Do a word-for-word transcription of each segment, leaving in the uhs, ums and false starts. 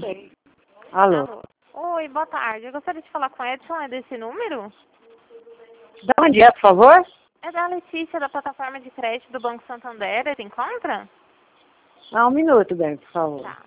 Alô? Alô. Oi, boa tarde. Eu gostaria de falar com o Edson. É desse número? De onde é, por favor? É da Letícia, da plataforma de crédito do Banco Santander. Ele encontra? Ah, um minuto, bem, por favor. Tá.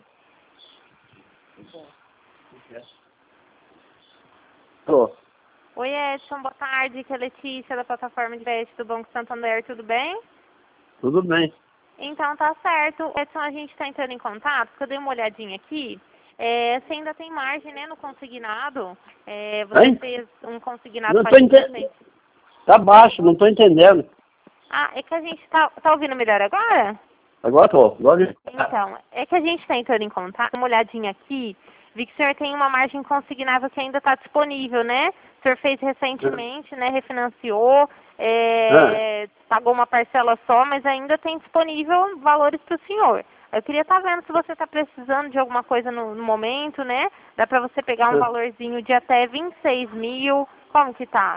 Alô? Oi, Edson. Boa tarde. Que é a Letícia, da plataforma de crédito do Banco Santander. Tudo bem? Tudo bem. Então, tá certo. Edson, a gente está entrando em contato, porque eu dei uma olhadinha aqui. É, você ainda tem margem, né, no consignado. É, você Hein? fez um consignado Não faz tô entendendo. Tá baixo, não tô entendendo. Ah, é que a gente tá, tá ouvindo melhor agora? Agora tô. Agora... Então, é que a gente está entrando em contato, uma olhadinha aqui, vi que o senhor tem uma margem consignável que ainda está disponível, né? O senhor fez recentemente, né? Refinanciou, é, pagou uma parcela só, mas ainda tem disponível valores para o senhor. Eu queria estar vendo se você está precisando de alguma coisa no, no momento, né? Dá para você pegar um Ah. valorzinho de até vinte e seis mil, como que tá?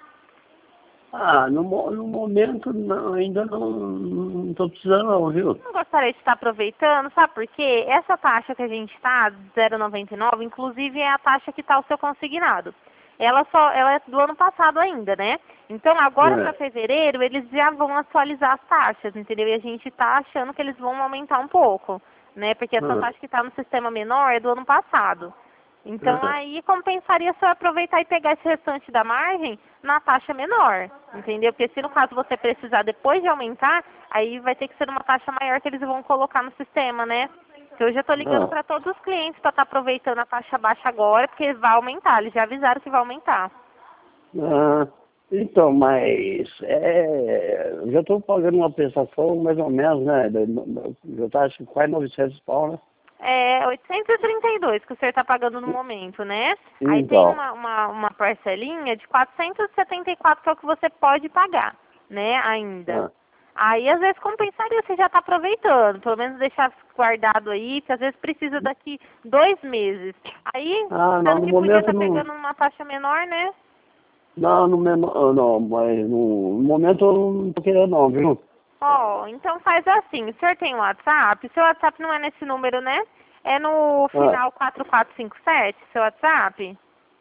Ah, no, mo- no momento não, ainda não, não tô precisando não, viu? Eu gostaria de estar aproveitando, sabe por quê? Essa taxa que a gente está, zero vírgula noventa e nove, inclusive é a taxa que está o seu consignado. Ela só, ela é do ano passado ainda, né? Então agora É. para fevereiro eles já vão atualizar as taxas, entendeu? E a gente está achando que eles vão aumentar um pouco, né? Porque essa Ah. taxa que está no sistema menor é do ano passado. Então Ah. aí compensaria só aproveitar e pegar esse restante da margem na taxa menor, entendeu? Porque se no caso você precisar depois de aumentar, aí vai ter que ser uma taxa maior que eles vão colocar no sistema, né? Que eu já estou ligando Ah. para todos os clientes para estar aproveitando a taxa baixa agora, porque vai aumentar, eles já avisaram que vai aumentar. Ah, então, mas é, eu já estou pagando uma prestação mais ou menos, né? Eu tá, acho que quase novecentos pau, né? É oitocentos e trinta e dois que o senhor está pagando no momento, né? Aí tem Então, uma, uma, uma parcelinha de quatrocentos e setenta e quatro que é o que você pode pagar, né, ainda. ah, Aí às vezes compensaria você já tá aproveitando, pelo menos deixar guardado aí, que às vezes precisa daqui dois meses. Aí, ah, não, tanto no que podia momento estar não, pegando uma taxa menor, né? não, no mesmo, ah, não, mas no, no momento eu não tô querendo não, viu? Ó, então faz assim, o senhor tem o WhatsApp? O seu WhatsApp não é nesse número, né? É no Ah, final quatro quatro cinco sete, seu WhatsApp?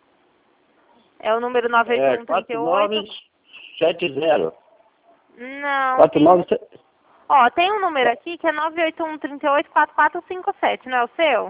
É o número nove oito é um quatro três nove oito? sete zero. Não, quatro tem... nove Ó, tem um número aqui que é nove oito um três oito quatro quatro cinco sete, não é o seu?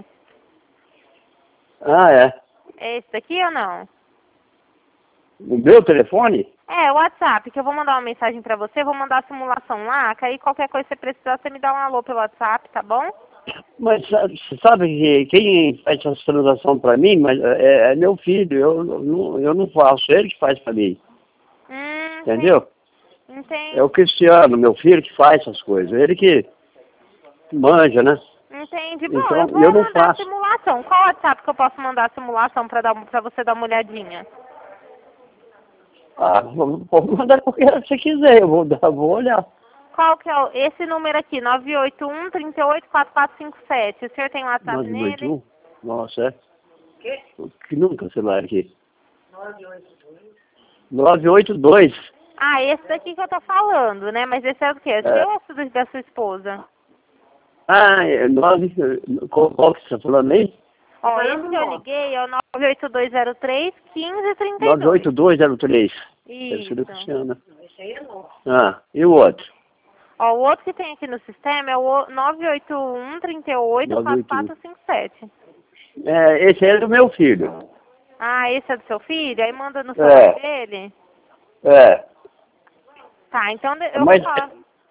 Ah, é. É esse daqui ou não? O meu telefone? É, o WhatsApp, que eu vou mandar uma mensagem pra você, vou mandar a simulação lá, que aí qualquer coisa que você precisar, você me dá um alô pelo WhatsApp, tá bom? Mas sa- você sabe que quem faz essa transação para mim mas é, é meu filho, eu, não, eu não faço, ele que faz para mim, Hum, entendeu? entendi. É o Cristiano, meu filho, que faz essas coisas, ele que manja, né? Entendi. Bom, eu Então, vou eu não mandar a faço. simulação. Qual WhatsApp que eu posso mandar a simulação pra, dar, pra você dar uma olhadinha? Ah, vou- pode mandar qualquer hora que você quiser, eu vou, dar, vou olhar. Qual que é o, esse número aqui, nove oito um três oito quatro quatro cinco sete? O senhor tem WhatsApp nele? nove oito um? Nossa, é? Que nunca celular aqui. nove oito dois. Ah, esse daqui que eu tô falando, né? Mas esse é o quê? É seu ou do- da sua esposa? Ah, é nove. Qual, qual que você está falando aí? Ó, esse que eu liguei é o nove oito dois zero três um cinco três dois. nove oito dois zero três. Deve ser do Isso. Cristiano. Ah, e o outro? Ó, o outro que tem aqui no sistema é o nove oito um três oito quatro quatro cinco sete. É, esse é do meu filho. Ah, esse é do seu filho? Aí manda no É. celular dele? É. Tá, então de- eu Mas. vou falar.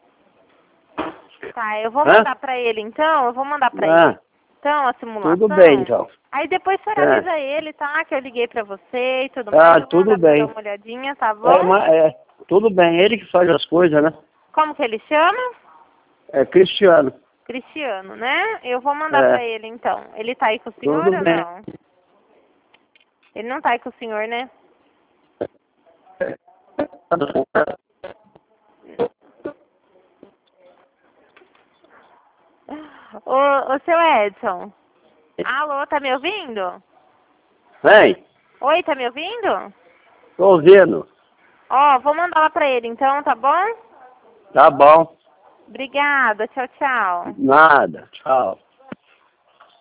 Tá, eu vou Hã? mandar pra ele então, eu vou mandar pra ele Ah, então a simulação. tudo bem então. Aí depois você É. avisa ele, tá? Que eu liguei pra você e tudo Ah, mais. Eu vou tudo mandar pra bem. dar uma olhadinha, tá bom? É, mas, é, tudo bem, ele que faz as coisas, né? Como que ele chama? É Cristiano. Cristiano, né? Eu vou mandar É. pra ele então. Ele tá aí com o senhor Tudo ou bem. não? Ele não tá aí com o senhor, né? Ô, ô seu Edson. Alô, tá me ouvindo? Vem, Oi, tá me ouvindo? tô ouvindo. Ó, vou mandar lá pra ele então, tá bom? Tá bom. Obrigada, tchau, tchau. Nada. Tchau.